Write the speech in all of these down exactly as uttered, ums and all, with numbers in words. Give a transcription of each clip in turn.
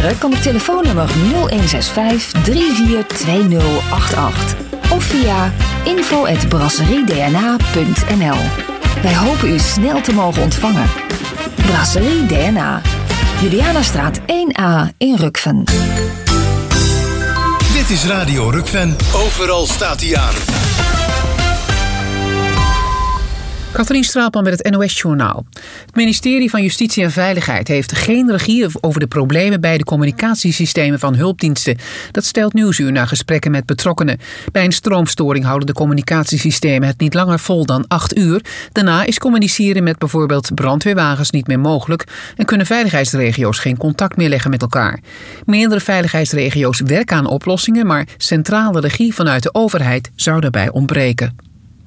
reserveren kan op telefoonnummer nul een zes vijf drie vier twee nul acht acht of via info at brasseriedna punt n l. Wij hopen u snel te mogen ontvangen. Brasserie D N A. Julianastraat één A in Rukven. Dit is Radio Rukven. Overal staat hij aan. Katrien Straatman met het N O S-journaal. Het ministerie van Justitie en Veiligheid heeft geen regie over de problemen bij de communicatiesystemen van hulpdiensten. Dat stelt Nieuwsuur na gesprekken met betrokkenen. Bij een stroomstoring houden de communicatiesystemen het niet langer vol dan acht uur. Daarna is communiceren met bijvoorbeeld brandweerwagens niet meer mogelijk en kunnen veiligheidsregio's geen contact meer leggen met elkaar. Meerdere veiligheidsregio's werken aan oplossingen, maar centrale regie vanuit de overheid zou daarbij ontbreken.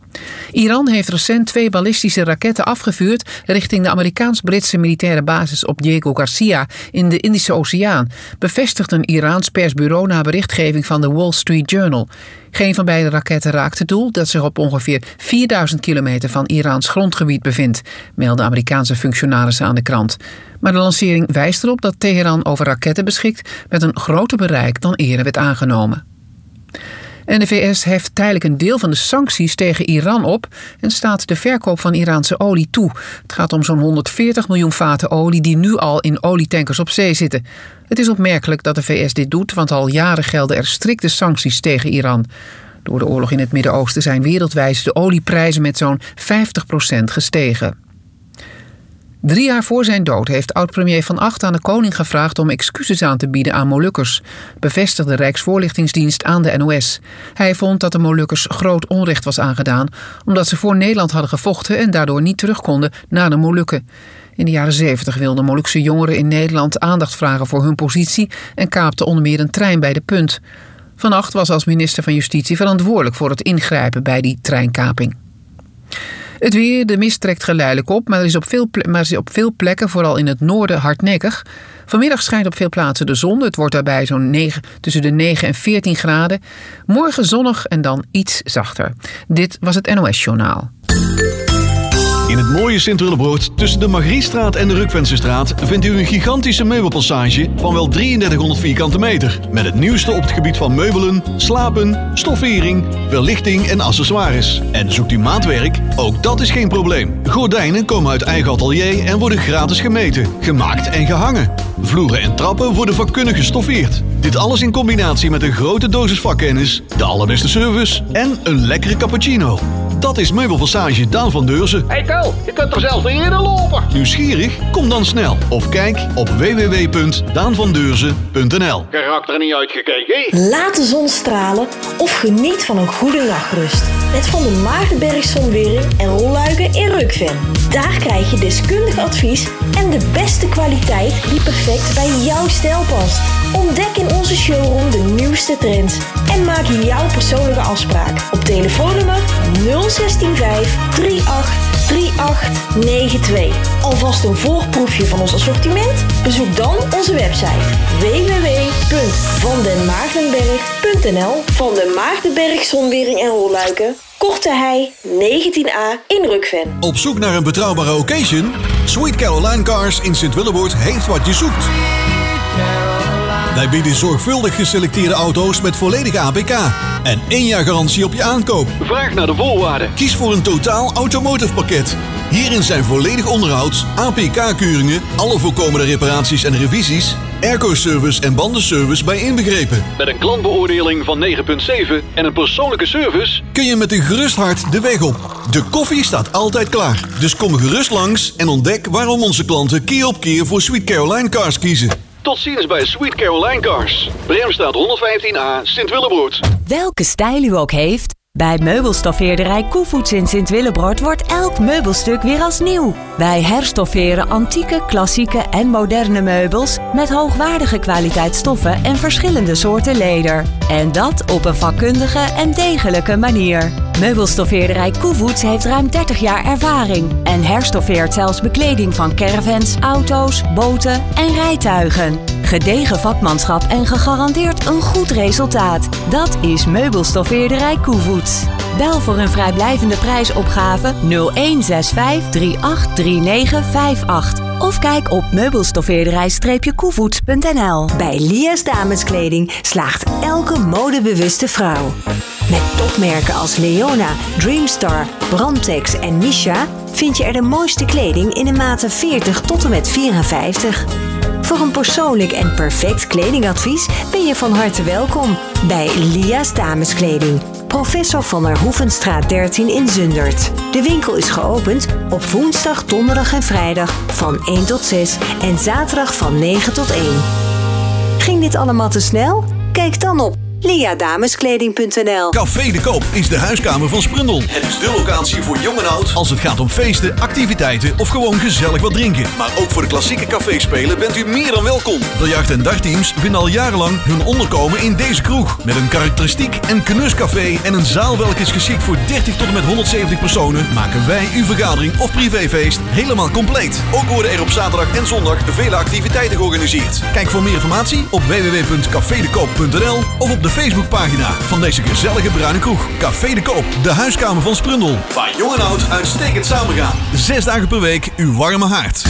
Iran heeft recent twee ballistische raketten afgevuurd richting de Amerikaans-Britse militaire basis op Diego Garcia in de Indische Oceaan, bevestigt een Iraans persbureau na berichtgeving van de Wall Street Journal. Geen van beide raketten raakt het doel dat zich op ongeveer vierduizend kilometer van Iraans grondgebied bevindt, melden Amerikaanse functionarissen aan de krant. Maar de lancering wijst erop dat Teheran over raketten beschikt met een groter bereik dan eerder werd aangenomen. En de V S heft tijdelijk een deel van de sancties tegen Iran op en staat de verkoop van Iraanse olie toe. Het gaat om zo'n honderdveertig miljoen vaten olie die nu al in olietankers op zee zitten. Het is opmerkelijk dat de V S dit doet, want al jaren gelden er strikte sancties tegen Iran. Door de oorlog in het Midden-Oosten zijn wereldwijd de olieprijzen met zo'n vijftig procent gestegen. Drie jaar voor zijn dood heeft oud-premier Van Agt aan de koning gevraagd om excuses aan te bieden aan Molukkers, bevestigde Rijksvoorlichtingsdienst aan de N O S. Hij vond dat de Molukkers groot onrecht was aangedaan, omdat ze voor Nederland hadden gevochten en daardoor niet terug konden naar de Molukken. In de jaren zeventig wilden Molukse jongeren in Nederland aandacht vragen voor hun positie en kaapten onder meer een trein bij de Punt. Van Agt was als minister van Justitie verantwoordelijk voor het ingrijpen bij die treinkaping. Het weer, de mist trekt geleidelijk op, maar er is op veel, ple- maar is op veel plekken, vooral in het noorden, hardnekkig. Vanmiddag schijnt op veel plaatsen de zon. Het wordt daarbij zo'n negen, tussen de negen en veertien graden. Morgen zonnig en dan iets zachter. Dit was het N O S-journaal. In het mooie Sint-Willebroord, tussen de Margriestraat en de Rukvensestraat, vindt u een gigantische meubelpassage van wel drieëndertighonderd vierkante meter. Met het nieuwste op het gebied van meubelen, slapen, stoffering, verlichting en accessoires. En zoekt u maatwerk? Ook dat is geen probleem. Gordijnen komen uit eigen atelier en worden gratis gemeten, gemaakt en gehangen. Vloeren en trappen worden vakkundig gestoffeerd. Dit alles in combinatie met een grote dosis vakkennis, de allerbeste service en een lekkere cappuccino. Dat is Meubelpassage Daan van Deurzen. Hey Kel, je kunt er zelfs niet eerder lopen. Nieuwsgierig? Kom dan snel. Of kijk op w w w punt daan van deurzen punt n l. Geraakt er niet uitgekeken. Laat de zon stralen of geniet van een goede nachtrust. Met Van der Maagdenberg Zonwering en Rolluiken in Rukven. Daar krijg je deskundig advies en de beste kwaliteit die perfect bij jouw stijl past. Ontdek in onze showroom de nieuwste trends en maak jouw persoonlijke afspraak op telefoonnummer nul een zes vijf drie acht drie acht negen twee. Alvast een voorproefje van ons assortiment? Bezoek dan onze website w w w punt van den maagdenberg punt n l. Van den Maagdenberg Zonwering en Rolluiken, Korte Hei negentien A in Rukven. Op zoek naar een betrouwbare occasion? Sweet Caroline Cars in Sint-Willebroord heeft wat je zoekt. Wij bieden zorgvuldig geselecteerde auto's met volledige A P K en één jaar garantie op je aankoop. Vraag naar de voorwaarden. Kies voor een totaal automotive pakket. Hierin zijn volledig onderhoud, A P K-keuringen, alle voorkomende reparaties en revisies, airco-service en bandenservice bij inbegrepen. Met een klantbeoordeling van negen komma zeven en een persoonlijke service kun je met een gerust hart de weg op. De koffie staat altijd klaar. Dus kom gerust langs en ontdek waarom onze klanten keer op keer voor Sweet Caroline Cars kiezen. Tot ziens bij Sweet Caroline Cars. Bremstraat honderdvijftien A, Sint-Willebroord. Welke stijl u ook heeft, bij meubelstoffeerderij Koevoets in Sint-Willebroord wordt elk meubelstuk weer als nieuw. Wij herstofferen antieke, klassieke en moderne meubels met hoogwaardige kwaliteit stoffen en verschillende soorten leder. En dat op een vakkundige en degelijke manier. Meubelstoffeerderij Koevoets heeft ruim dertig jaar ervaring en herstoffeert zelfs bekleding van caravans, auto's, boten en rijtuigen. Gedegen vakmanschap en gegarandeerd een goed resultaat. Dat is Meubelstoffeerderij Koevoets. Bel voor een vrijblijvende prijsopgave nul een zes vijf drie acht drie negen vijf acht Of kijk op meubelstoffeerderij koevoets punt n l. Bij Lia's Dameskleding slaagt elke modebewuste vrouw. Met topmerken als Leona, Dreamstar, Brandtex en Misha vind je er de mooiste kleding in de maten veertig tot en met vierenvijftig. Voor een persoonlijk en perfect kledingadvies ben je van harte welkom bij Lia's Dameskleding. Professor van der Hoevenstraat dertien in Zundert. De winkel is geopend op woensdag, donderdag en vrijdag van één tot zes en zaterdag van negen tot één. Ging dit allemaal te snel? Kijk dan op lia dameskleding punt n l. Café de Koop is de huiskamer van Sprundel. Het is de locatie voor jong en oud als het gaat om feesten, activiteiten of gewoon gezellig wat drinken. Maar ook voor de klassieke caféspelen bent u meer dan welkom. Biljart- en dartteams vinden al jarenlang hun onderkomen in deze kroeg. Met een karakteristiek en knuscafé en een zaal welke is geschikt voor dertig tot en met honderdzeventig personen, maken wij uw vergadering of privéfeest helemaal compleet. Ook worden er op zaterdag en zondag vele activiteiten georganiseerd. Kijk voor meer informatie op w w w punt café de koop punt n l of op de Facebookpagina van deze gezellige bruine kroeg. Café de Koop, de huiskamer van Sprundel. Waar jong en oud uitstekend samengaan. Zes dagen per week uw warme haard.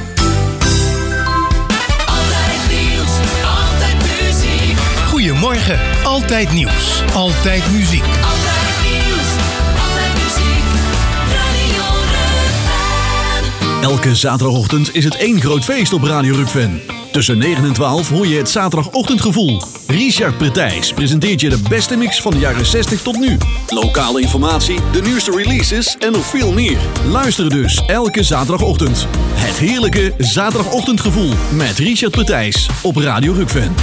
Altijd nieuws, altijd muziek. Goedemorgen, altijd nieuws, altijd muziek. Altijd nieuws, altijd muziek. Radio Rukven. Elke zaterdagochtend is het één groot feest op Radio Rukven. Tussen negen en twaalf hoor je het zaterdagochtendgevoel. Richard Pretijs presenteert je de beste mix van de jaren zestig tot nu. Lokale informatie, de nieuwste releases en nog veel meer. Luister dus elke zaterdagochtend. Het heerlijke zaterdagochtendgevoel met Richard Pretijs op Radio Rukven.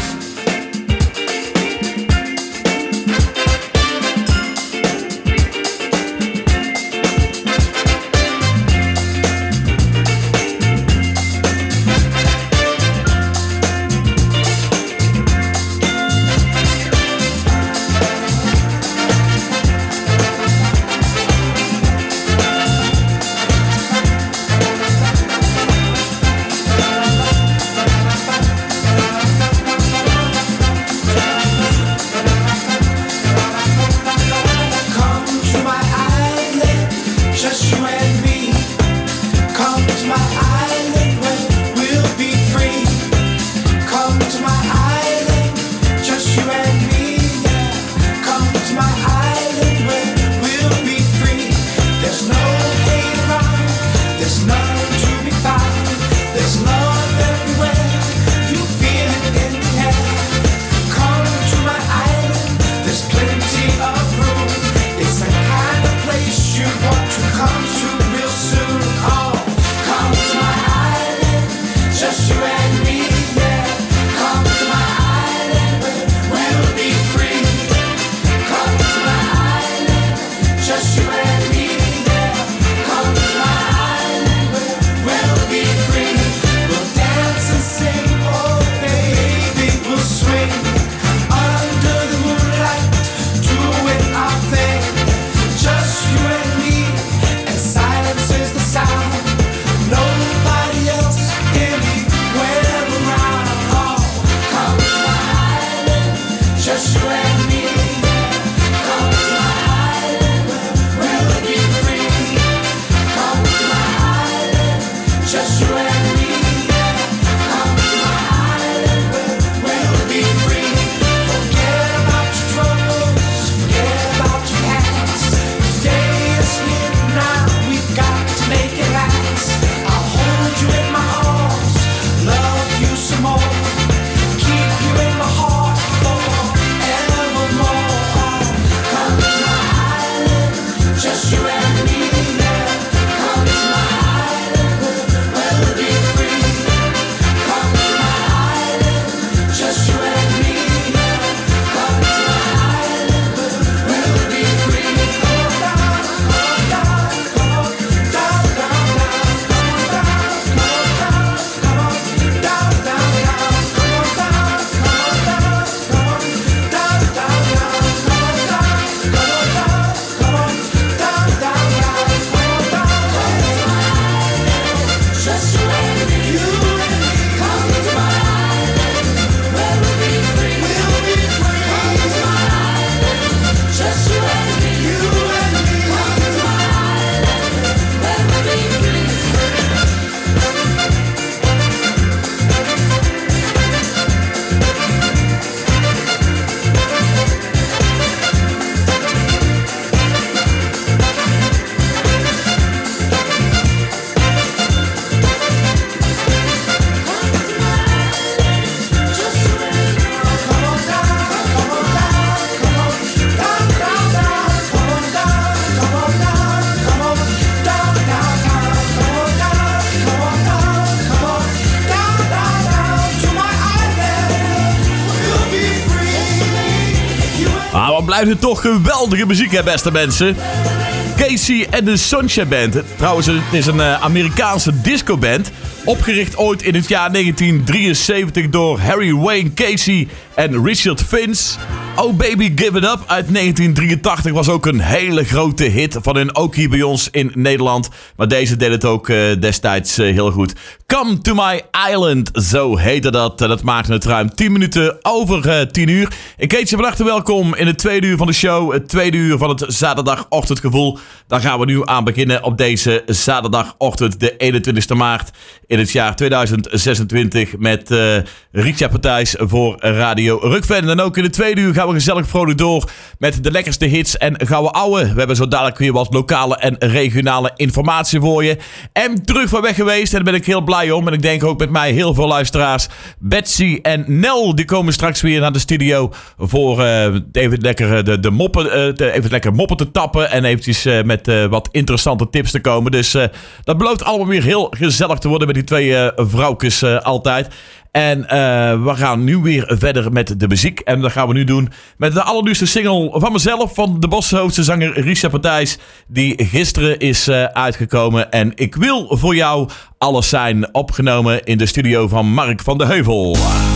blijft het toch geweldige muziek, hè, beste mensen. Casey en de Sunshine Band. Trouwens, het is een uh, Amerikaanse discoband. Opgericht ooit in het jaar negentien drieënzeventig door Harry Wayne Casey en Richard Vince. Oh Baby Give It Up uit negentien drieëntachtig was ook een hele grote hit van hun, ook hier bij ons in Nederland. Maar deze deed het ook uh, destijds uh, heel goed. Come to my island, zo heette dat. Dat maakte het ruim tien minuten over uh, tien uur. Ik heet je van harte welkom in het tweede uur van de show. Het tweede uur van het zaterdagochtendgevoel. Daar gaan we nu aan beginnen op deze zaterdagochtend, de eenentwintigste maart in het jaar tweeduizend zesentwintig. Met uh, Richard Partijs voor Radio Rukven. En ook in het tweede uur gaan we gezellig vrolijk door met de lekkerste hits en gouden ouwe. We hebben zo dadelijk weer wat lokale en regionale informatie voor je. En terug van weg geweest, en daar ben ik heel blij om. En ik denk ook met mij heel veel luisteraars. Betsy en Nel, die komen straks weer naar de studio voor uh, even lekker de, de moppen, uh, de, even lekker moppen te tappen. En eventjes uh, met uh, wat interessante tips te komen. Dus uh, dat belooft allemaal weer heel gezellig te worden met die twee uh, vrouwkes uh, altijd. En uh, we gaan nu weer verder met de muziek. En dat gaan we nu doen met de allernieuwste single van mezelf, van de Boshoofdse zanger Richard Partijs, die gisteren is uh, uitgekomen. En Ik Wil Voor Jou Alles Zijn, opgenomen in de studio van Mark van de Heuvel.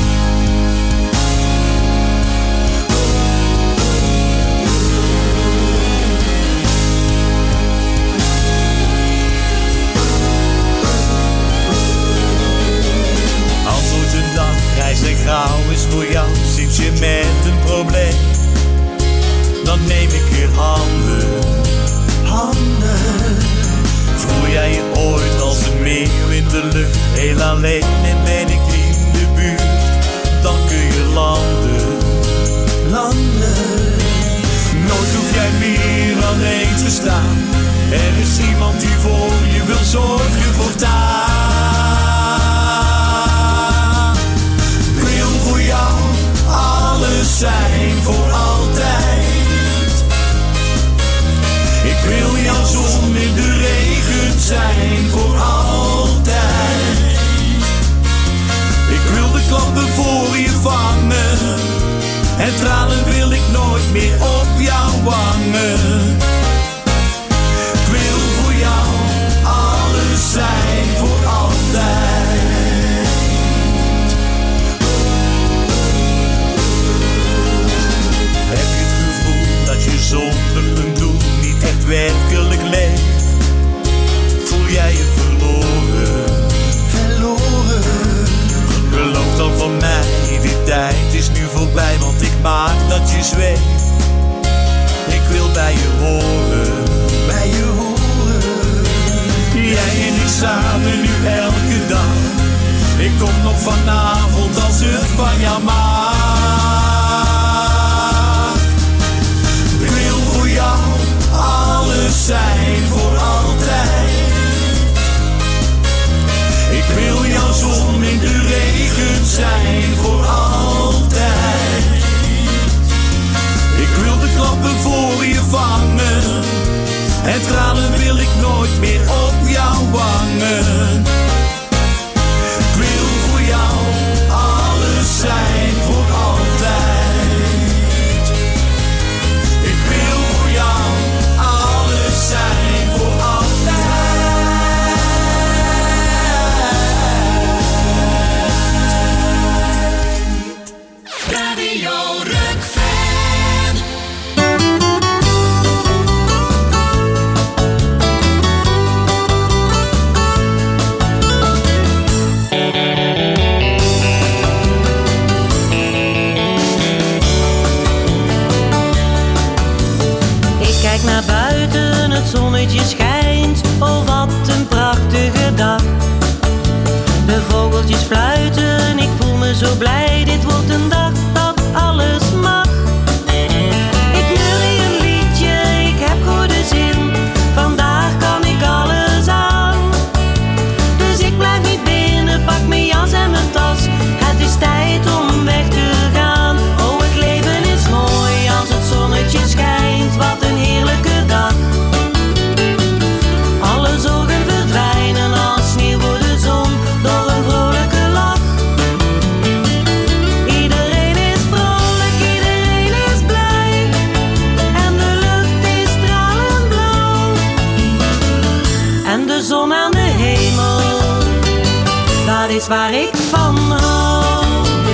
Voor jou zit je met een probleem, dan neem ik je handen, handen. Voel jij je ooit als een meeuw in de lucht, heel alleen en ben ik in de buurt, dan kun je landen, landen. Nooit hoef jij meer alleen te staan, er is iemand die voor je wil zorgen voortaan. Alles zijn voor altijd. Ik wil jouw zon in de regen zijn voor altijd. Ik wil de klappen voor je vangen, en tranen wil ik nooit meer op jouw wangen. Ik wil voor jou alles zijn voor altijd. Zonder een doel niet echt werkelijk leeft, voel jij je verloren, verloren. Geloof dan van mij, die tijd is nu voorbij, want ik maak dat je zweeft. Ik wil bij je horen, bij je horen. Jij en ik samen nu elke dag, ik kom nog vanavond als het van jou mag. Alles zijn voor altijd. Ik wil jouw zon in de regen zijn voor altijd. Ik wil de klappen voor je vangen, en tranen wil ik nooit meer op jouw wangen. Ik wil voor jou alles zijn voor waar ik van hou.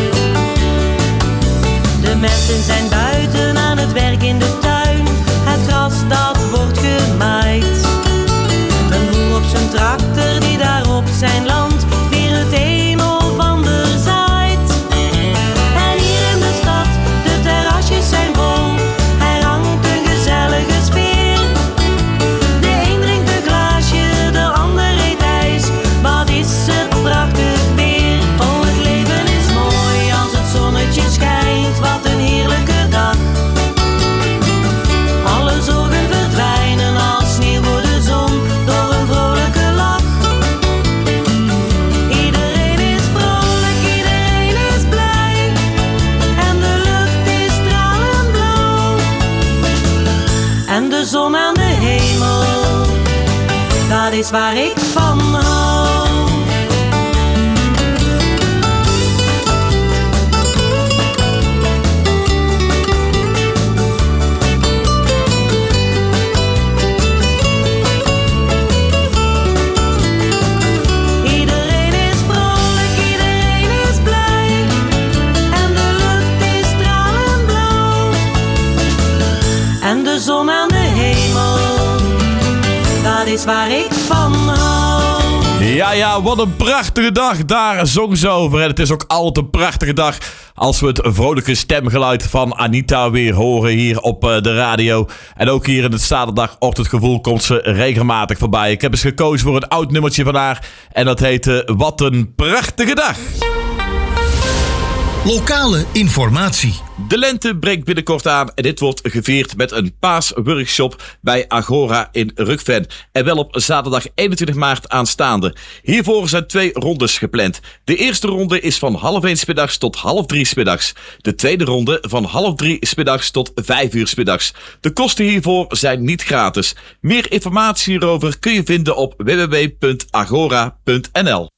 De mensen zijn buiten aan het werk in de tuin. Het gras dat wordt gemaaid. Een boer op zijn tractor die daar op zijn land weer het een of ander zaait. En hier in de stad, de terrasjes zijn vol. Er hangt een gezellige sfeer. De een drinkt een glaasje, de ander eet ijs. Wat is het prachtig weer. Oh, het leven is mooi als het zonnetje schijnt. Wat een heerlijke dag. Alle zorgen verdwijnen als sneeuw voor de zon door een vrolijke lach. Iedereen is vrolijk, iedereen is blij. En de lucht is stralend blauw. En de zon aan de hemel, dat is waar ik van hou. Iedereen is vrolijk, iedereen is blij. En de lucht is stralend blauw. En de zon aan de hemel, dat is waar ik van hou. Ja, ja, wat een prachtige dag. Daar zong ze over. En het is ook altijd een prachtige dag als we het vrolijke stemgeluid van Anita weer horen hier op uh, de radio. En ook hier in het zaterdagochtendgevoel komt ze regelmatig voorbij. Ik heb eens gekozen voor een oud nummertje van haar. En dat heet uh, Wat een prachtige dag. Lokale informatie. De lente breekt binnenkort aan en dit wordt gevierd met een paasworkshop bij Agora in Rukven. En wel op zaterdag eenentwintig maart aanstaande. Hiervoor zijn twee rondes gepland. De eerste ronde is van half één 's middags tot half drie 's middags. De tweede ronde van half drie 's middags tot vijf uur 's middags. De kosten hiervoor zijn niet gratis. Meer informatie hierover kun je vinden op w w w punt agora punt n l.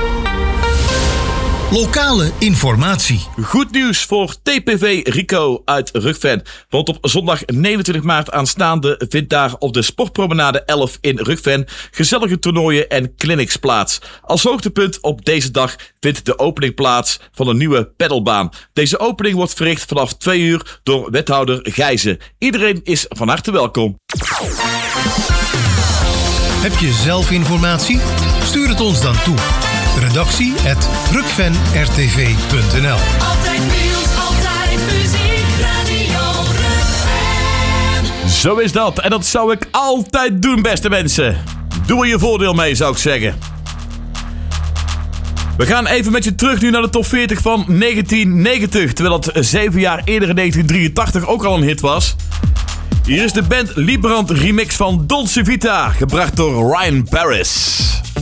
Lokale informatie. Goed nieuws voor T P V Rico uit Rukven. Want op zondag negenentwintig maart aanstaande vindt daar op de Sportpromenade elf in Rukven gezellige toernooien en clinics plaats. Als hoogtepunt op deze dag vindt de opening plaats van een nieuwe pedalbaan. Deze opening wordt verricht vanaf twee uur door wethouder Gijzen. Iedereen is van harte welkom. Heb je zelf informatie? Stuur het ons dan toe. Redactie at rukven r t v punt n l. Altijd nieuws, altijd muziek, Radio Rukven. Zo is dat. En dat zou ik altijd doen, beste mensen. Doe er je voordeel mee, zou ik zeggen. We gaan even met je terug nu naar de top veertig van negentien negentig. Terwijl het zeven jaar eerder in negentien drieëntachtig ook al een hit was. Hier is de band Librand remix van Dolce Vita, gebracht door Ryan Paris.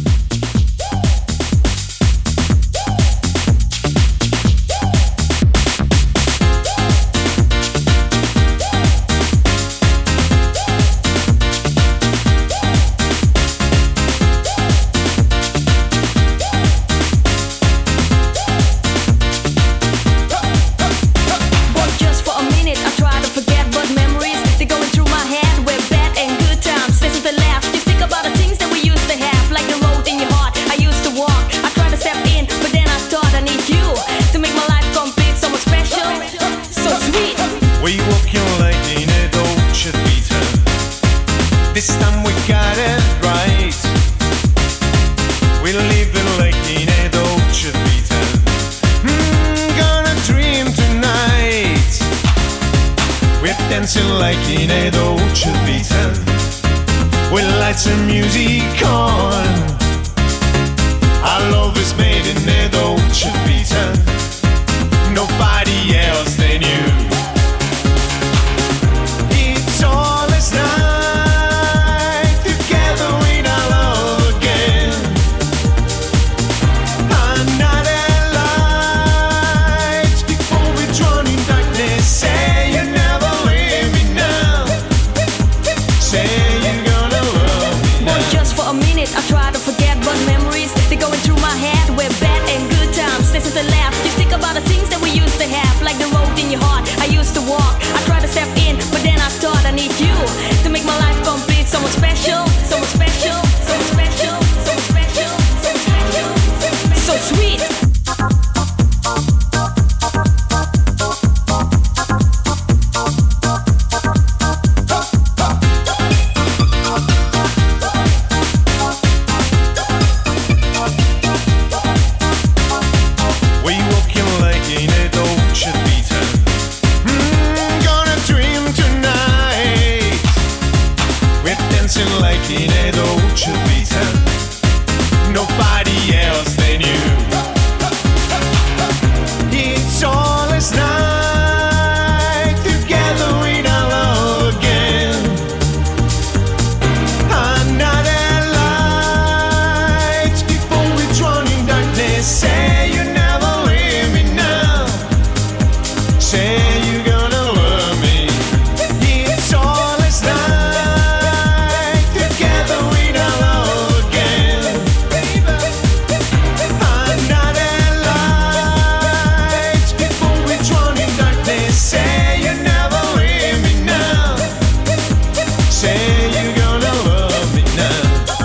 This time we got it right. We're living like in a Dolce Vita. Mm, gonna dream tonight. We're dancing like in a Dolce Vita. We light some music on. Our love is made in a Dolce Vita. Nobody else than you. It's all as night. To laugh, you think about the things that we used to have. Say you're gonna love me. It's all last night. Together we don't love again. Under the lights, before we drown in darkness. Say you never leave me now. Say you're gonna love me now.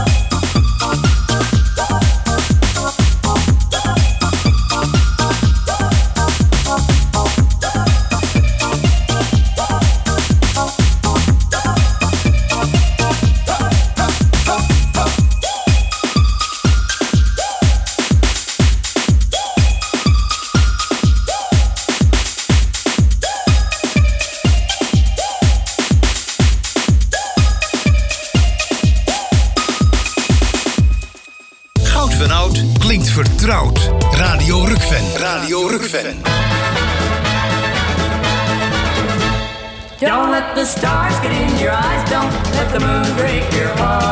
Goud van Oud klinkt vertrouwd. Radio Rukven. Radio Rukven. Don't let the stars get in your eyes. Don't let the moon break your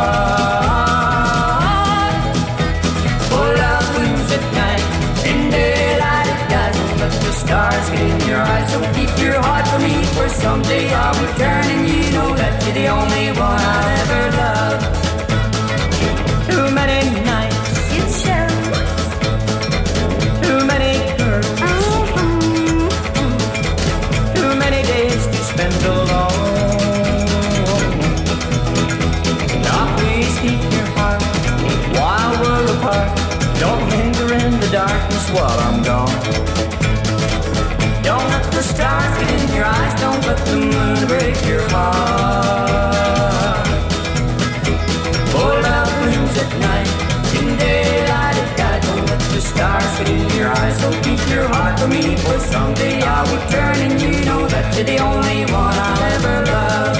heart. For love blooms at night. In daylight it dies. Don't let the stars get in your eyes. So keep your heart for me. For someday I'll return and you know that you're the only one I'll ever love. Too many nights it shows. Too many girls. Too many days to spend alone. Now please keep your heart while we're apart. Don't linger in the darkness while I'm gone. Don't let the stars get in your eyes. Don't let the moon break your heart. For love blooms at night. In daylight it dies. Don't let the stars get in your eyes. So keep your heart for me. For someday I'll return and you know that you're the only one I'll ever love.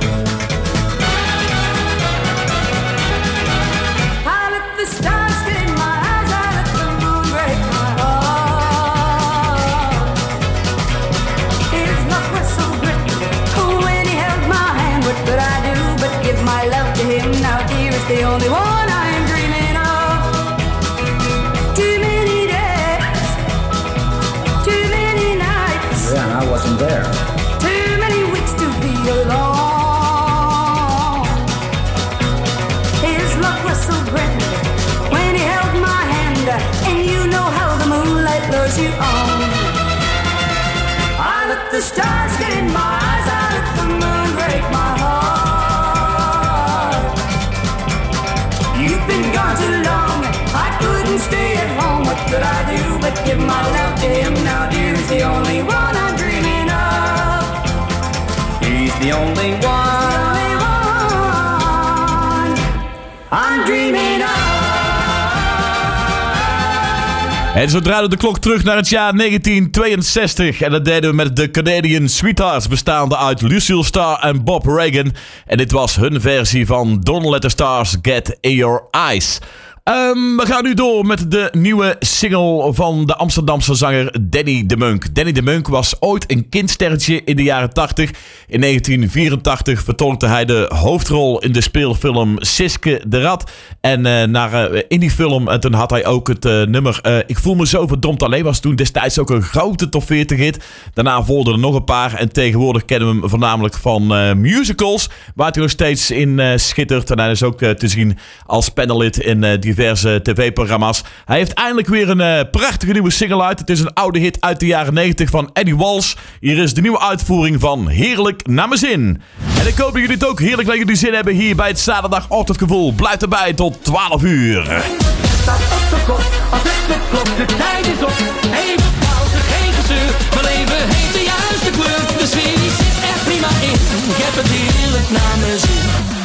I let the stars get in my eyes. I let the moon break my heart. His love was so good. Oh, when he held my hand, what could I do but give my love to him? Now dear is the only one I'm dreaming of. Too many days, too many nights. Yeah, and I wasn't there. Too many weeks to be alone. His love was so grand when he held my hand, and you know how the moonlight lures you on. I let the stars get in my eyes. I let the moon break my heart. You've been gone too long. I couldn't stay at home. What could I do but give my love to him? Now dear's the only one I'm dreaming of. He's the only one I'm dreaming of. En zo draaide de klok terug naar het jaar negentien tweeënzestig. En dat deden we met de Canadian Sweethearts, bestaande uit Lucille Starr en Bob Reagan. En dit was hun versie van Don't Let the Stars Get in Your Eyes. Um, we gaan nu door met de nieuwe single van de Amsterdamse zanger Danny de Munk. Danny de Munk was ooit een kindsterretje in de jaren tachtig. In negentien vierentachtig vertolkte hij de hoofdrol in de speelfilm Siske de Rat. En uh, naar, uh, in die film uh, toen had hij ook het uh, nummer uh, Ik voel me zo verdomd alleen. Was toen destijds ook een grote top veertig hit. Daarna volgden er nog een paar. En tegenwoordig kennen we hem voornamelijk van uh, musicals, waar hij nog steeds in uh, schittert. En hij is ook uh, te zien als panelid in uh, diverse tv-programma's. Hij heeft eindelijk weer een uh, prachtige nieuwe single uit. Het is een oude hit uit de jaren negentig van Eddie Walsh. Hier is de nieuwe uitvoering van Heerlijk naar mijn zin. En ik hoop dat jullie het ook heerlijk naar jullie zin hebben hier bij het zaterdagochtendgevoel. Blijf erbij tot twaalf uur. Staat op de kop, als ik de klok, de tijd is op. Even pauze, geen gezeur. Mijn leven heeft de juiste kleur. De sfeer die zit er prima in. Ik heb het heerlijk naar mijn zin.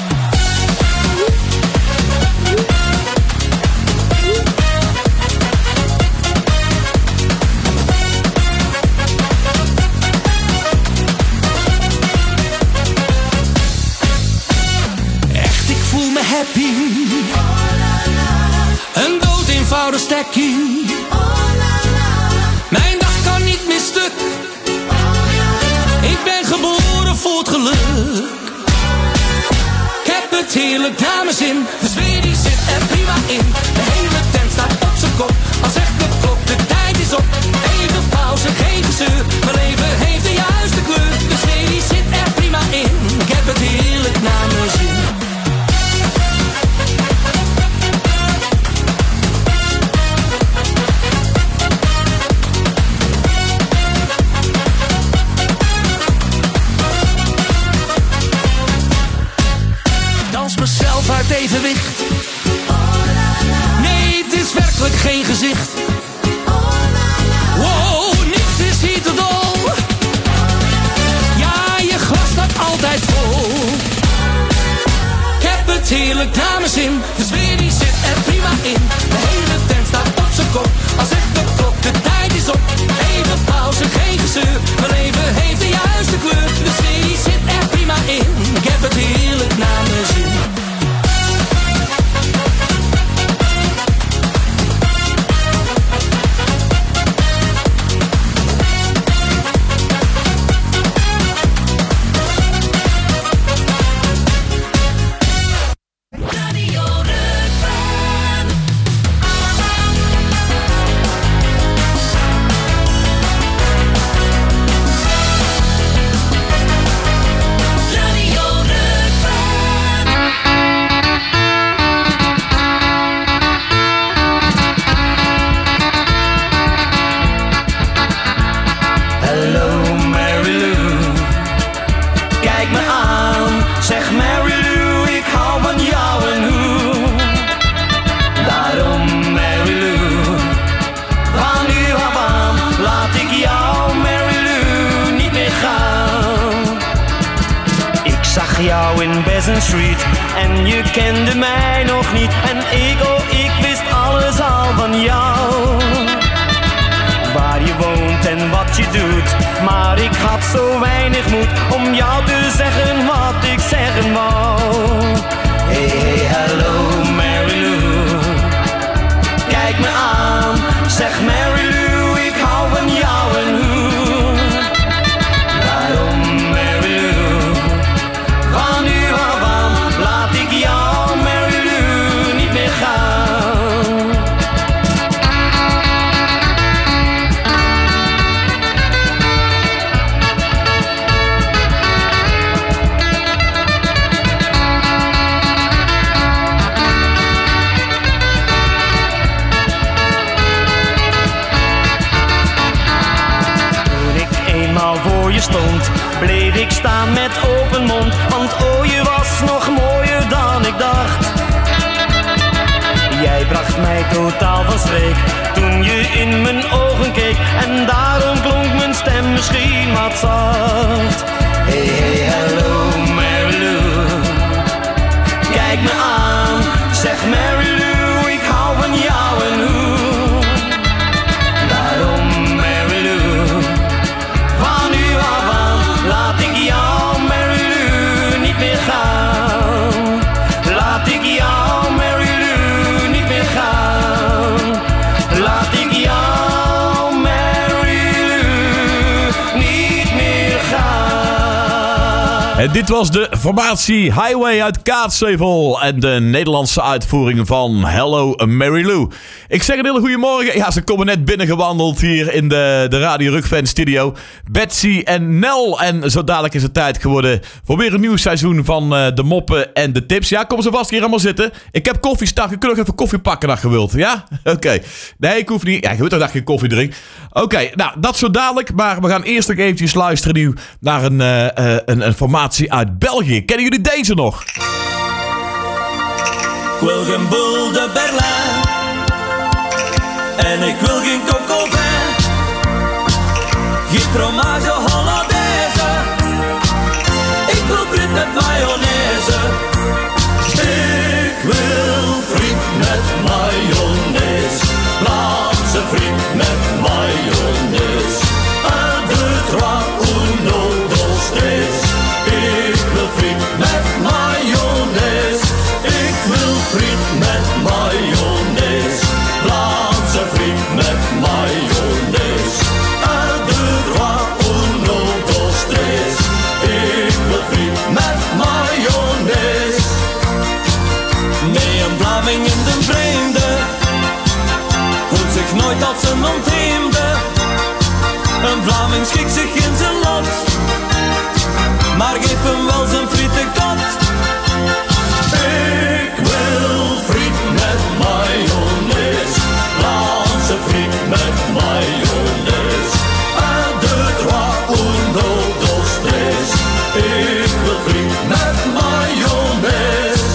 Echt, ik voel me happy. Een dood eenvoudig stekkie. Mijn dag kan niet meer stuk. Ik ben geboren voor het geluk. Ik heb het heerlijk naar mijn zin. De sfeer die zit er prima in. De hele tent staat op zijn kop. Als zegt de klok, de tijd is op. Even pauze, geen gezeur. Mijn leven het heerlijk naar mijn zin. De sfeer die zit er prima in. De hele tent staat op zijn kop. Als echt de klok, de tijd is op. Even pauze, geen gezeur. Mijn leven heeft de juiste kleur. De sfeer die zit er prima in. Ik heb het heerlijk naar mijn zin. Street. En je kende mij nog niet. En ik, oh ik wist alles al van jou. Waar je woont en wat je doet. Maar ik had zo weinig moed om jou te zeggen wat ik zeggen wou. Hey, hey, hello Mary Lou. Kijk me aan, zeg Mary Lou, ik hou van jou en hoe. Daarom Mary Lou, van nu af aan laat ik jou Mary Lou niet meer gaan. Voor je stond, bleef ik staan met open mond. Want oh, je was nog mooier dan ik dacht. Jij bracht mij totaal van streek toen je in mijn ogen keek. En daarom klonk mijn stem misschien wat zacht. Hey, hey, hello Mary Lou. Kijk me aan, zeg Mary Lou, ik hou van jou en hoe. Daarom Mary Lou, van nu af aan laat ik jou Mary Lou niet meer gaan. Laat ik jou Mary Lou niet meer gaan. Laat ik jou Mary Lou niet meer gaan. En dit was de formatie Highway uit Kaatsheuvel en de Nederlandse uitvoering van Hello Mary Lou. Ik zeg een hele goede morgen. Ja, ze komen net binnengewandeld hier in de, de Radio Rukfan studio. Betsy en Nel. En zo dadelijk is het tijd geworden voor weer een nieuw seizoen van uh, de moppen en de tips. Ja, kom ze vast hier allemaal zitten. Ik heb koffie staan. Je kunt nog even koffie pakken als je wilt. Ja? Oké. Okay. Nee, ik hoef niet. Ja, je weet toch dat je koffie drinkt. Oké, okay, nou, dat zo dadelijk. Maar we gaan eerst nog eventjes luisteren nu naar een, uh, uh, een, een formatie uit België. Kennen jullie deze nog? Ik wil geen boel de Berlijn. En ik wil geen coco vin. Geen fromage Hollandaise. Ik wil friet met mayonaise. Ik wil friet met mayonaise. Vlaamse friet met mayonaise. Un, deux, trois, uno, dos, tres. Ik wil friet met mayonaise. Ik wil friet met mayonaise. Vlaamse friet met mayonaise. Un, deux, trois, uno, dos, tres. Ik wil friet met mayonaise. Nee, een Vlaming in de vreemde voelt zich nooit als een ontheemde. Een Vlaming schikt zich in zijn lot, maar geef hem wel zijn friete kot. Ik wil friet met mayonaise. Vlaamse friet met mayonaise. Un, deux, trois, uno, dos, tres. Ik wil friet met mayonaise.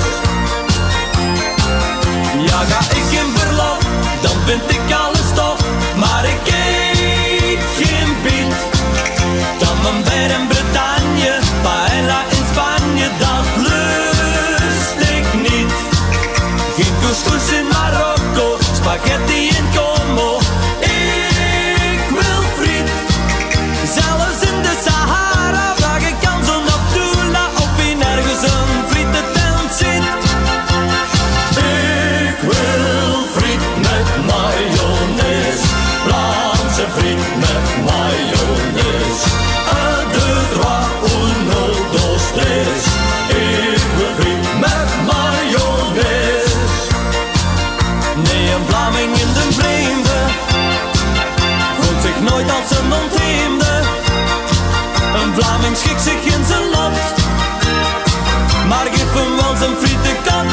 Ja, ga ik in verlof, dan vind ik alles tof. Maar ik eet geen piet dan mijn ver in Bretagne, paella Vlaming schikt zich in zijn lot, maar geef hem wel zijn frietenkant.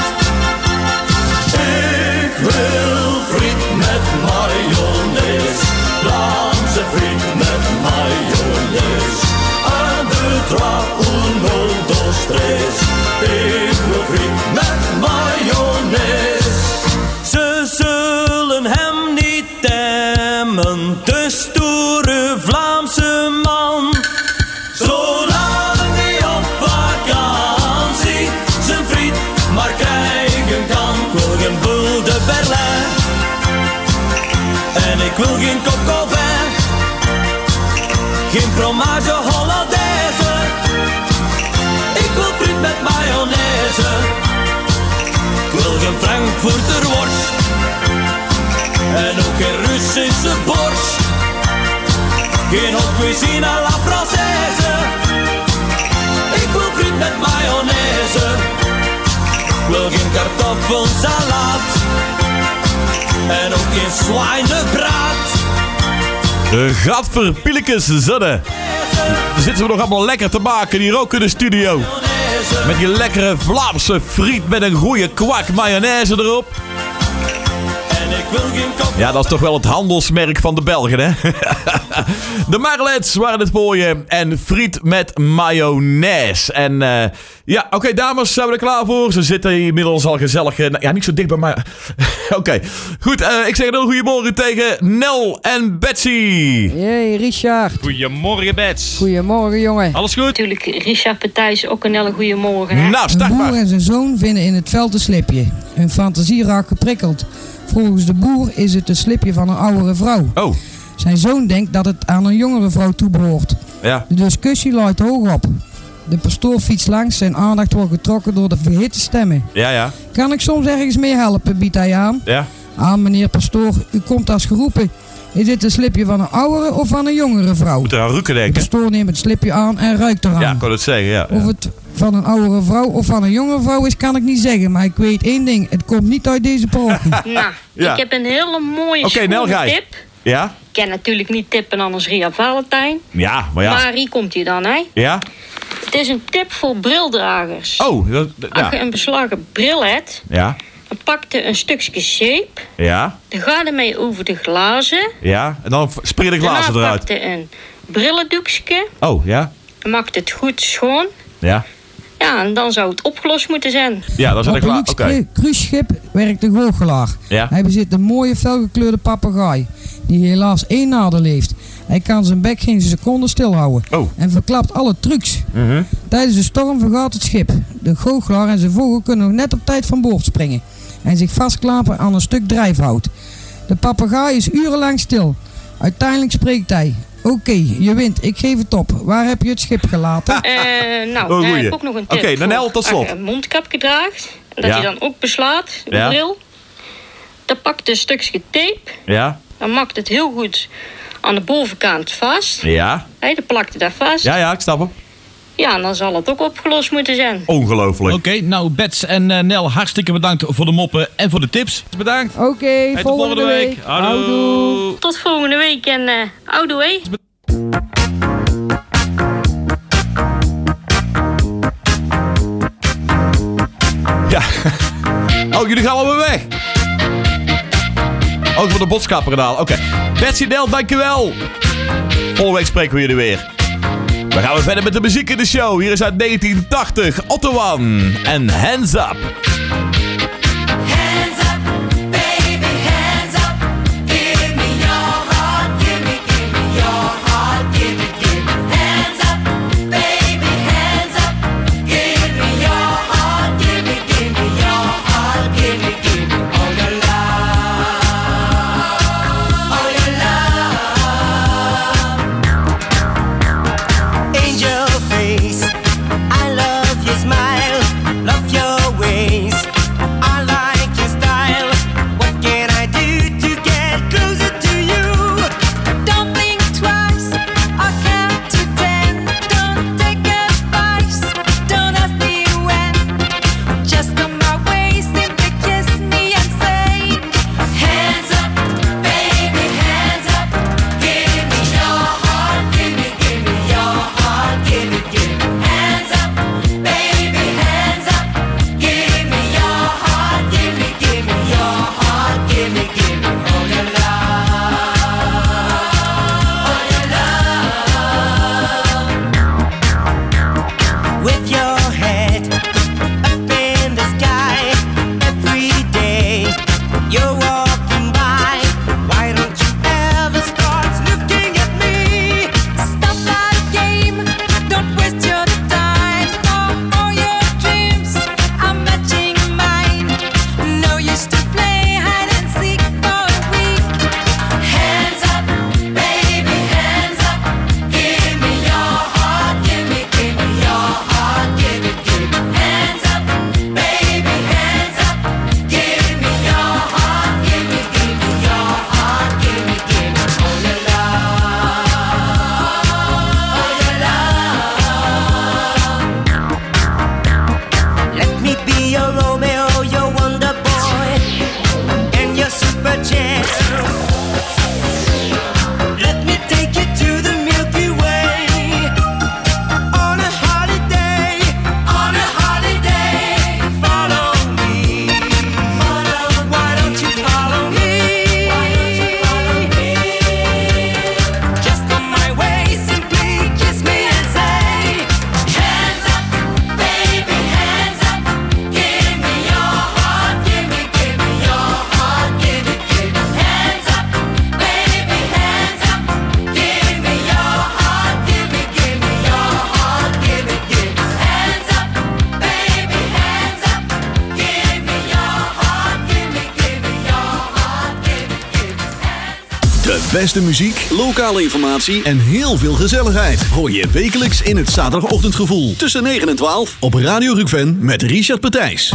Ik wil friet met mayonaise, Vlaamse friet met mayonaise. En de trois ou nul dos tres, ik wil friet met mayonaise. Ze zullen hem niet temmen, de stoere Vlaamse man. Zolang hij op vakantie zijn friet maar krijgen kan. Ik wil geen boule de Berlijn en ik wil geen coq au vin, geen fromage hollandaise. Ik wil friet met mayonaise. Ik wil geen Frankfurter worst en ook geen Russische borst. Geen hot cuisine à la Française. Ik wil friet met mayonaise. Ik wil geen kartoffelsalat en ook geen zwijnenbraad. De gadverpielekes zonne. Dan zitten we nog allemaal lekker te maken hier ook in de studio. Met die lekkere Vlaamse friet met een goede kwak mayonaise erop. Ja, dat is toch wel het handelsmerk van de Belgen, hè? De Marlets waren het voor je. En friet met mayonaise. En uh, ja, oké, okay, dames, zijn we er klaar voor? Ze zitten inmiddels al gezellig. Uh, ja, niet zo dicht bij mij. Oké, okay. Goed. Uh, ik zeg een heel goedemorgen tegen Nel en Betsy. Hey, Richard. Goedemorgen, Bets. Goedemorgen, jongen. Alles goed? Natuurlijk, Richard Partijs ook een hele goedemorgen. Hè? Nou, start maar. Een boer en zijn zoon vinden in het veld een slipje. Hun fantasie raakt geprikkeld. Volgens de boer is het een slipje van een oudere vrouw. Oh. Zijn zoon denkt dat het aan een jongere vrouw toebehoort. Ja. De discussie luidt hoog op. De pastoor fietst langs, zijn aandacht wordt getrokken door de verhitte stemmen. Ja, ja. Kan ik soms ergens mee helpen, biedt hij aan. Ja. Ah, meneer pastoor, u komt als geroepen. Is dit een slipje van een oudere of van een jongere vrouw? Moet er aan rukken denken. De pastoor neemt het slipje aan en ruikt eraan. Ja, ik kon het zeggen, ja. Of het van een oudere vrouw of van een jongere vrouw is, kan ik niet zeggen. Maar ik weet één ding, het komt niet uit deze parochie. Nou, Ja. ik heb een hele mooie Oké, okay, Nel, ga je. tip. Ja? Ik kan natuurlijk niet tippen anders Ria Valentijn. Ja, maar ja. Maar hier komt hij dan, hè. Ja? Het is een tip voor brildragers. Oh, dat, dat- Als je ja. een beslagen bril hebt, Ja? dan pak je een stukje zeep. Ja? Dan ga je ermee over de glazen. Ja? En dan spring de glazen Daarna eruit. pak je een brillendoekje. Oh, ja? Dan maakt het goed schoon. Ja? Ja, en dan zou het opgelost moeten zijn. Ja, dan zijn Op er een klaar. luxe Oké. cruiseschip werkt de goochelaar. Ja. Hij bezit een mooie felgekleurde papegaai, die helaas één nadeel heeft. Hij kan zijn bek geen seconde stilhouden Oh. en verklapt alle trucs. Mhm. Tijdens de storm vergaat het schip. De goochelaar en zijn vogel kunnen nog net op tijd van boord springen en zich vastklapen aan een stuk drijfhout. De papegaai is urenlang stil. Uiteindelijk spreekt hij. Oké, okay, je wint. Ik geef het op. Waar heb je het schip gelaten? Eh, nou, Oh, dan goeie. heb ik ook nog een tip. Oké, dan voor Nel, tot slot. als je een mondkapje draagt. En dat Ja. je dan ook beslaat, de Ja. bril. Dan pakt een stukje tape. Ja? Dan maakt het heel goed aan de bovenkant vast. Ja? Hé, dan plakt het daar vast. Ja, ja, ik snap hem. Ja, en dan zal het ook opgelost moeten zijn. Ongelooflijk. Oké, nou Bets en uh, Nel, hartstikke bedankt voor de moppen en voor de tips. Bedankt. Oké, okay, tot volgende, volgende week. week. Houdoe. Tot volgende week en uh, houdoe, hé. Ja. Oh, jullie gaan alweer weg. Ook voor de botskapperkanaal. Oké. Okay. Betsy Nel, dankjewel. Volgende week spreken we jullie weer. We gaan weer verder met de muziek in de show. Hier is uit negentien tachtig Otto One en Hands Up. Angel face, I love your smile, love your ways. beste muziek, lokale informatie en heel veel gezelligheid. Hoor je wekelijks in het zaterdagochtendgevoel. Tussen negen en twaalf op Radio Rukven met Richard Petijs.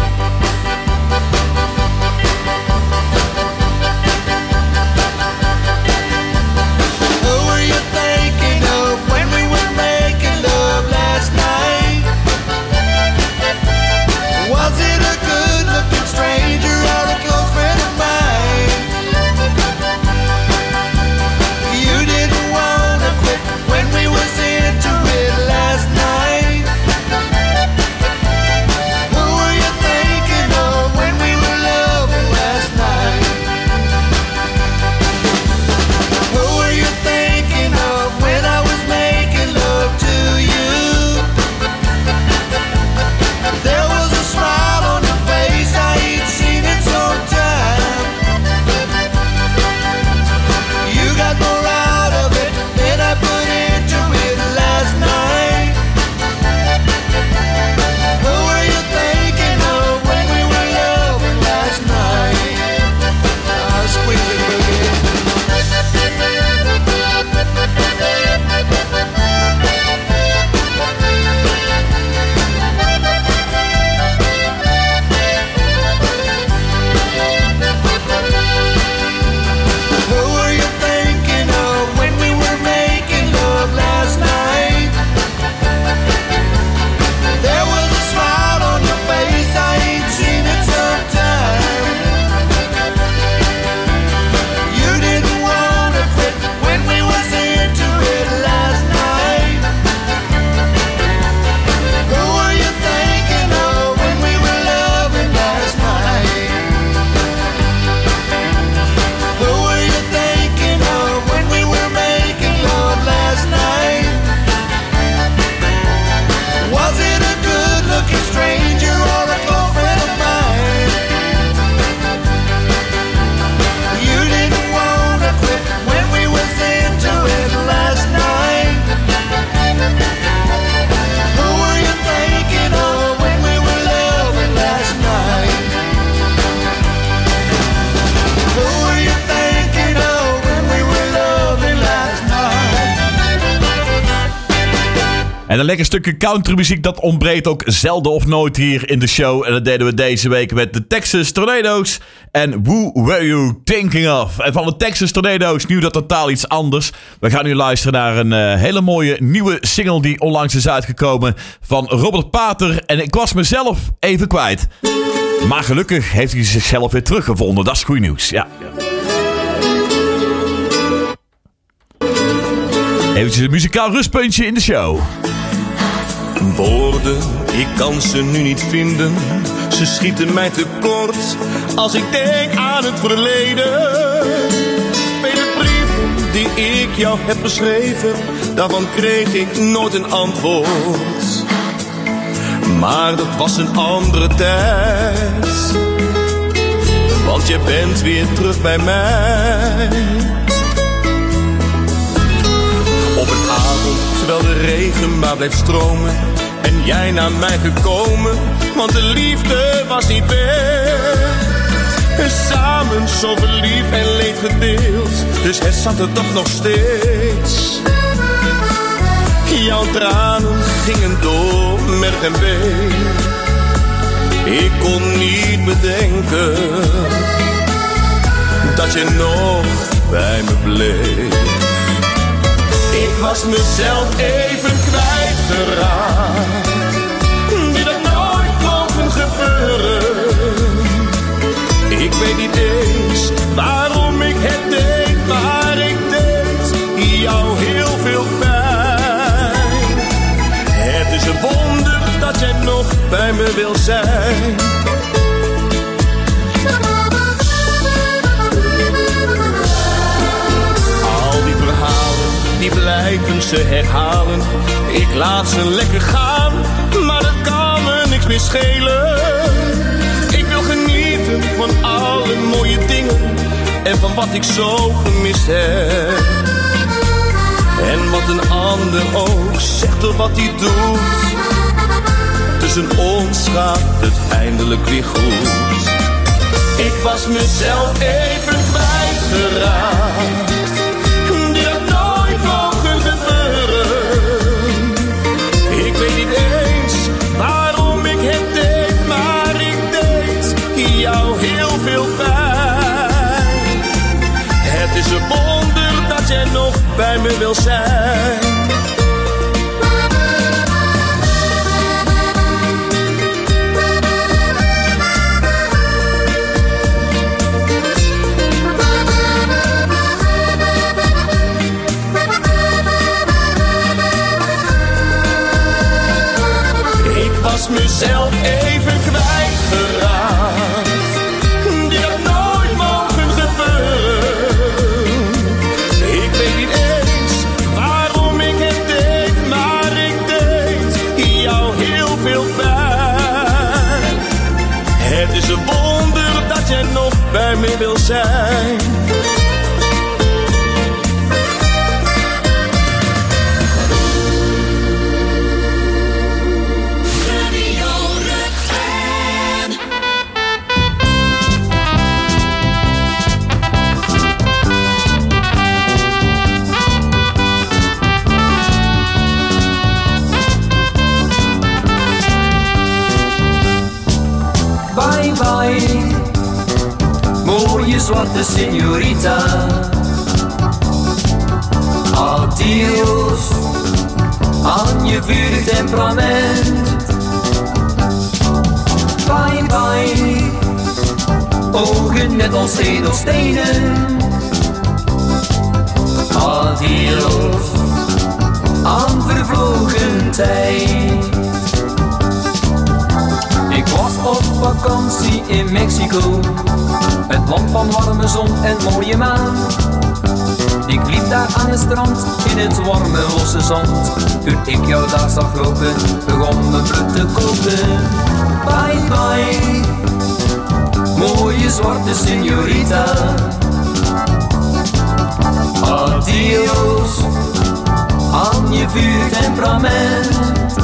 En een lekker stukje countrymuziek, dat ontbreekt ook zelden of nooit hier in de show. En dat deden we deze week met de Texas Tornadoes en Who Were You Thinking Of? En van de Texas Tornadoes nu dat totaal iets anders. We gaan nu luisteren naar een uh, hele mooie nieuwe single die onlangs is uitgekomen van Robert Pater. En ik was mezelf even kwijt. Maar gelukkig heeft hij zichzelf weer teruggevonden. Dat is goed nieuws, ja. Eventjes een muzikaal rustpuntje in de show. Woorden, ik kan ze nu niet vinden. Ze schieten mij tekort als ik denk aan het verleden. Vele brieven die ik jou heb geschreven, daarvan kreeg ik nooit een antwoord. Maar dat was een andere tijd, want je bent weer terug bij mij. Op een avond, terwijl de regen maar bleef stromen en jij naar mij gekomen, want de liefde was niet weg. En samen zo verliefd en leed gedeeld, dus het zat er toch nog steeds. Jouw tranen gingen door merg en been. Ik kon niet bedenken dat je nog bij me bleef. Ik was mezelf even kwijtgeraakt. Dit had nooit mogen gebeuren. Ik weet niet eens waarom ik het deed, maar ik deed jou heel veel pijn. Het is een wonder dat jij nog bij me wil zijn. Al die verhalen, die blijven ze herhalen. Ik laat ze lekker gaan, maar dat kan me niks meer schelen. Ik wil genieten van alle mooie dingen en van wat ik zo gemist heb. En wat een ander ook zegt of wat hij doet, tussen ons gaat het eindelijk weer goed. Ik was mezelf even kwijtgeraakt. me wil zijn. Ik was mezelf even kwijtgeraakt. Die had nooit mogen gebeuren. Ik weet niet eens waarom ik het deed, maar ik deed jou heel veel pijn. Het is een wonder dat jij nog bij me wil zijn. Bye bye, mooie zwarte señorita. Adios aan je vurig temperament. Bye bye, ogen net als edelstenen. Adios aan vervlogen tijd. Ik was op vakantie in Mexico, het land van warme zon en mooie maan. Ik liep daar aan het strand in het warme losse zand. Toen ik jou daar zag lopen, begon mijn bloed te koken. Bye bye, mooie zwarte señorita. Adios aan je vuur temperament.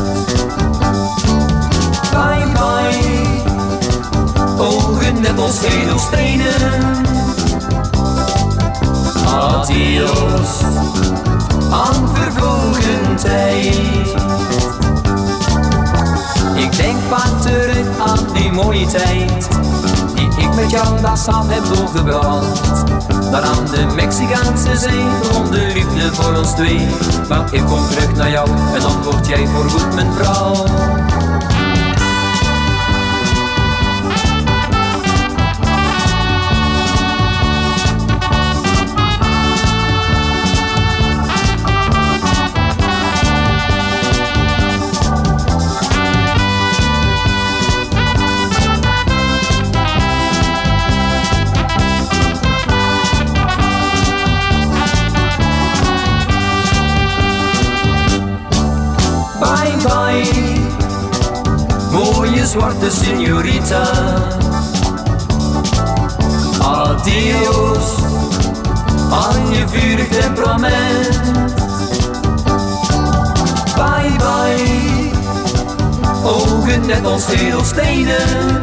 Bye bye, ogen net als edelstenen. Adios aan vervlogen tijd. Ik denk vaak terug aan die mooie tijd die ik met jou daar samen heb doorgebracht. Daar aan de Mexicaanse zee rond de liefde voor ons twee. Maar ik kom terug naar jou en dan word jij voorgoed mijn vrouw. Mooie zwarte señorita. Adios aan je vurig temperament. Bye bye, ogen net als edelstenen.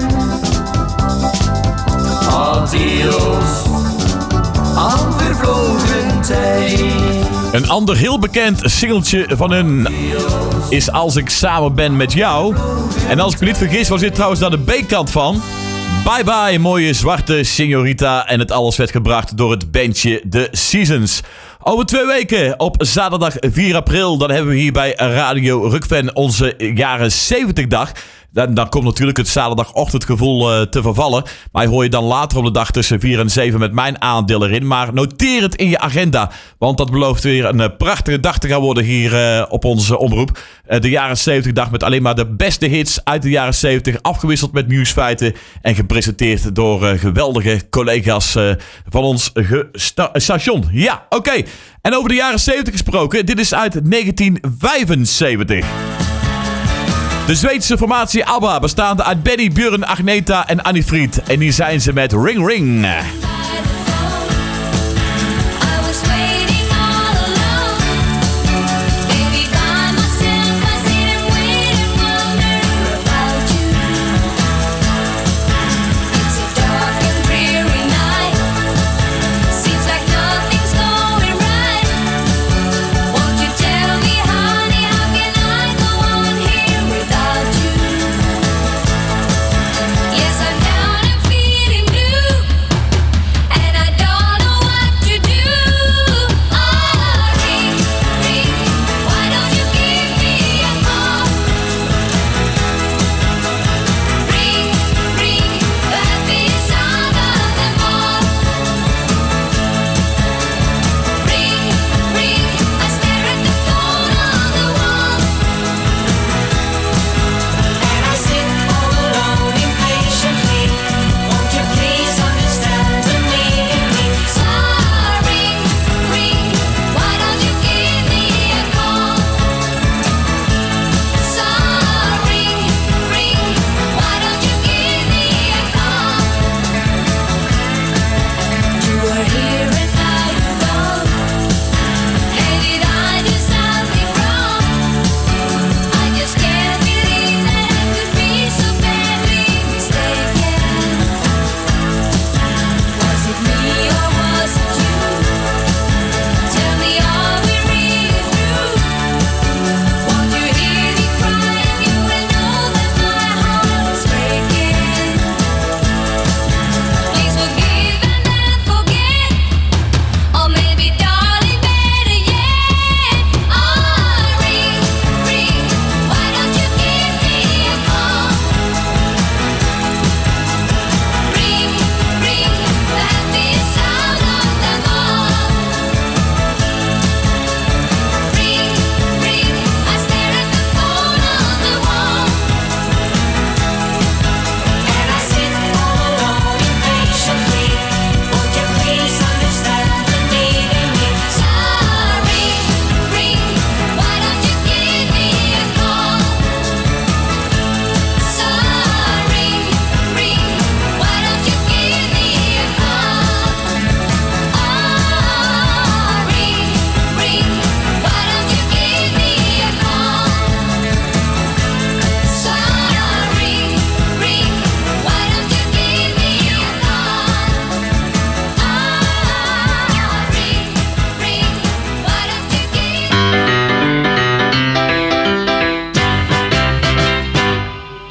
Adios aan vervlogen tijd. Een ander heel bekend singeltje van hun is Als ik samen ben met jou. En als ik me niet vergis was dit trouwens naar de B-kant van. Bye bye, mooie zwarte señorita. En het alles werd gebracht door het bandje The Seasons. Over twee weken, op zaterdag vier april, dan hebben we hier bij Radio Rukven onze jaren zeventig dag. Dan, dan komt natuurlijk het zaterdagochtendgevoel uh, te vervallen. Maar hoor je dan later op de dag tussen vier en zeven met mijn aandeel erin. Maar noteer het in je agenda. Want dat belooft weer een uh, prachtige dag te gaan worden hier uh, op onze omroep. Uh, de jaren zeventig dag met alleen maar de beste hits uit de jaren zeventig. Afgewisseld met nieuwsfeiten. En gepresenteerd door uh, geweldige collega's uh, van ons gesta- station. Ja, oké. Okay. En over de jaren zeventig gesproken. Dit is uit negentien vijfenzeventig. De Zweedse formatie ABBA, bestaande uit Benny, Björn, Agneta en Annie Fried. En hier zijn ze met Ring Ring.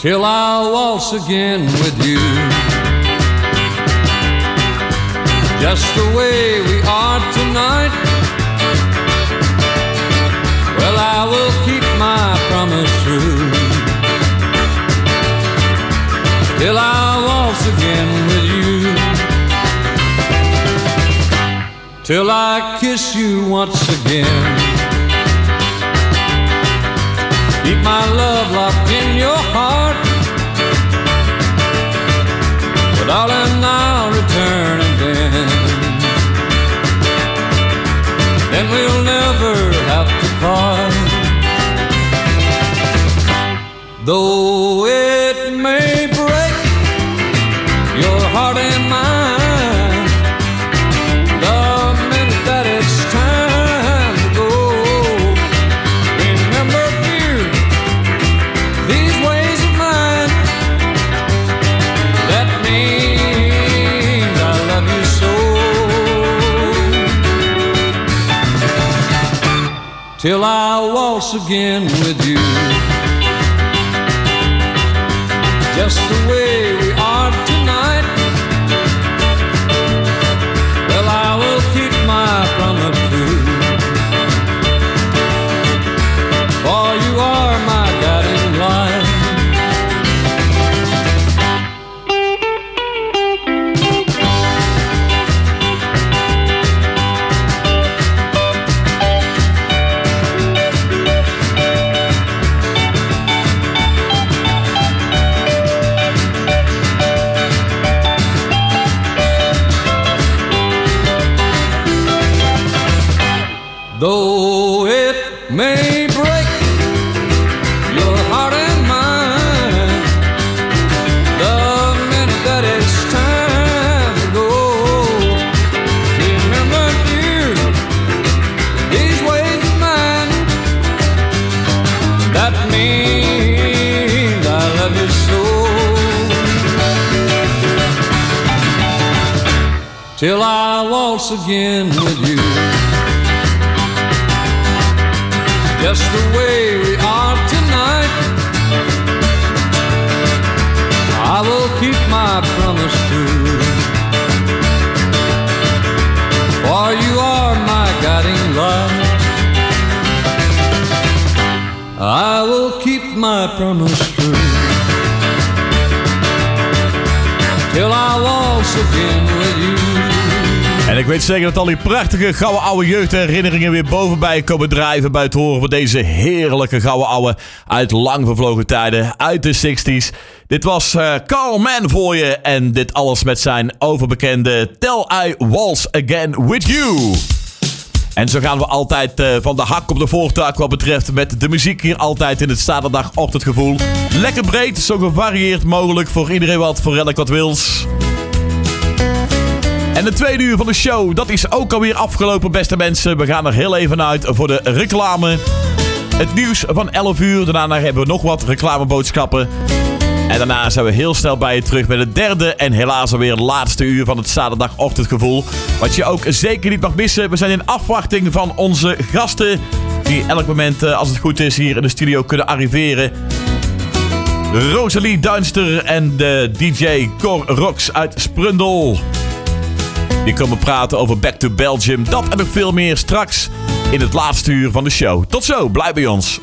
till I waltz again with you. Just the way we are tonight. Well, I will keep my promise true till I waltz again with you. Till I kiss you once again. Keep my love locked in your heart. But darling, I'll return again. Then we'll never have to part. Though it may break your heart and mine, the minute that it's time to go, remember, dear, these ways of mine. That means I love you so. Till I waltz again with you. Just the way we are tonight. Well, I will keep my promise true. For you are my guiding light. Though it may break your heart and mine, the minute that it's time to go, remember, dear, these ways of mine. That means I love you so. Till I waltz again with you. Just the way we are tonight. I will keep my promise true. For you are my guiding light. I will keep my promise true. Till I waltz again with you. En ik weet zeker dat al die prachtige gouden oude jeugdherinneringen weer bovenbij komen drijven bij het horen van deze heerlijke gouden oude uit lang vervlogen tijden, uit de zestig's. Dit was uh, Carl Mann voor je en dit alles met zijn overbekende Till I Waltz Again With You. En zo gaan we altijd uh, van de hak op de voortuig wat betreft met de muziek hier altijd in het zaterdagochtendgevoel. Lekker breed, zo gevarieerd mogelijk, voor iedereen wat, voor elk wat wils. En de tweede uur van de show, dat is ook alweer afgelopen, beste mensen. We gaan er heel even uit voor de reclame. Het nieuws van elf uur. Daarna hebben we nog wat reclameboodschappen. En daarna zijn we heel snel bij je terug met het derde en helaas alweer het laatste uur van het zaterdagochtendgevoel. Wat je ook zeker niet mag missen. We zijn in afwachting van onze gasten. Die elk moment, als het goed is, hier in de studio kunnen arriveren. Rosalie Duinster en de D J Cor Rox uit Sprundel. Die komen praten over Back to Belgium. Dat en nog veel meer straks in het laatste uur van de show. Tot zo, blijf bij ons.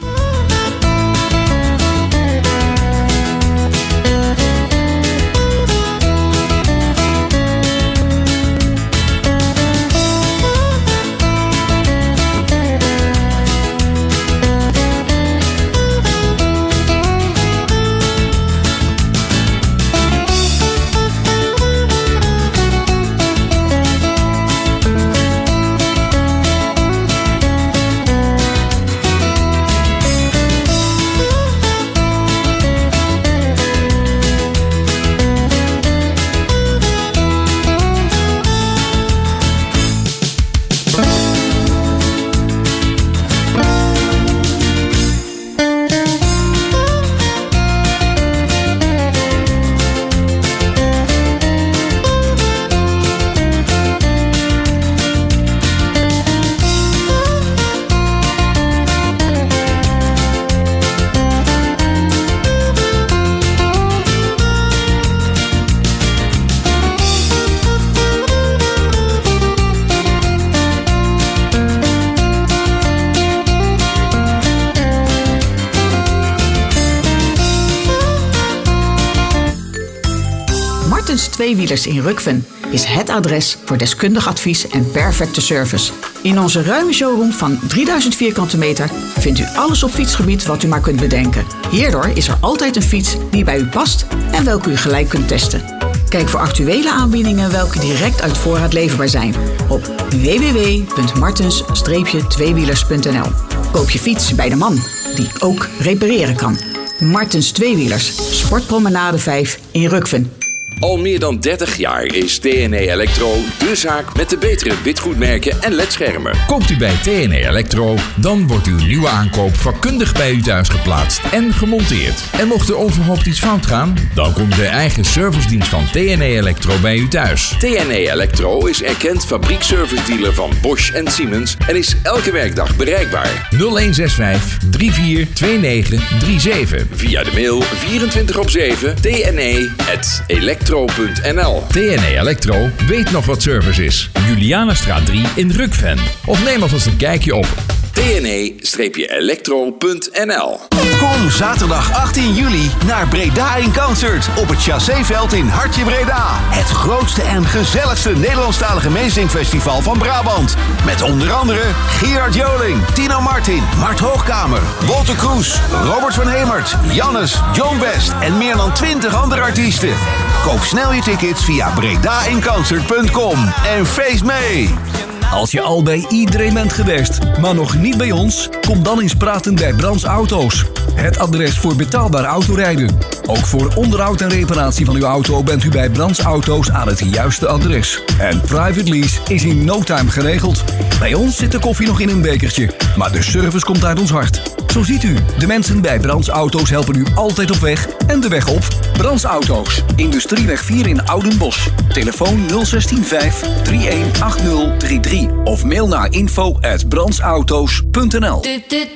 Tweewielers in Rukven is het adres voor deskundig advies en perfecte service. In onze ruime showroom van drieduizend vierkante meter vindt u alles op fietsgebied wat u maar kunt bedenken. Hierdoor is er altijd een fiets die bij u past en welke u gelijk kunt testen. Kijk voor actuele aanbiedingen welke direct uit voorraad leverbaar zijn op w w w punt martens tweewielers punt n l. Koop je fiets bij de man die ook repareren kan. Martens Tweewielers, Sportpromenade vijf in Rukven. Al meer dan dertig jaar is T N E Electro de zaak met de betere witgoedmerken en ledschermen. Koopt u bij T N E Electro, dan wordt uw nieuwe aankoop vakkundig bij u thuis geplaatst en gemonteerd. En mocht er onverhoopt iets fout gaan, dan komt de eigen servicedienst van T N E Electro bij u thuis. T N E Electro is erkend fabriekservice dealer van Bosch en Siemens en is elke werkdag bereikbaar. nul een zes vijf drie vier twee negen drie zeven. Via de mail vierentwintig op zeven T N E at electro punt n l. T N E Electro weet nog wat service is. Julianastraat drie in Rukven. Of neem alvast een kijkje op T N E electro punt n l. Kom zaterdag achttien juli naar Breda in Concert op het Chasséveld in Hartje Breda. Het grootste en gezelligste Nederlandstalige meezingfestival van Brabant. Met onder andere Gerard Joling, Tino Martin, Mart Hoogkamer, Walter Kroes, Robert van Hemert, Jannes, John West en meer dan twintig andere artiesten. Koop snel je tickets via breda in concert punt com en feest mee! Als je al bij iedereen bent geweest, maar nog niet bij ons, kom dan eens praten bij Brands Auto's. Het adres voor betaalbaar autorijden. Ook voor onderhoud en reparatie van uw auto bent u bij Brands Auto's aan het juiste adres. En private lease is in no time geregeld. Bij ons zit de koffie nog in een bekertje, maar de service komt uit ons hart. Zo ziet u, de mensen bij Brands Auto's helpen u altijd op weg en de weg op. Brands Auto's, Industrieweg vier in Oudenbosch. Telefoon nul zes vijf drie een acht nul drie drie of mail naar info at brandsauto's punt n l.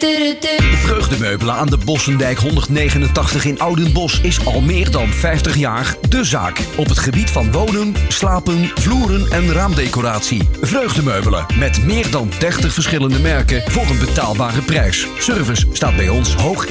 Vreugdemeubelen aan de Bossendijk honderdnegenentachtig in Oudenbosch is al meer dan vijftig jaar de zaak. Op het gebied van wonen, slapen, vloeren en raamdecoratie. Vreugdemeubelen met meer dan dertig verschillende merken voor een betaalbare prijs. Service staat bij ons hoog in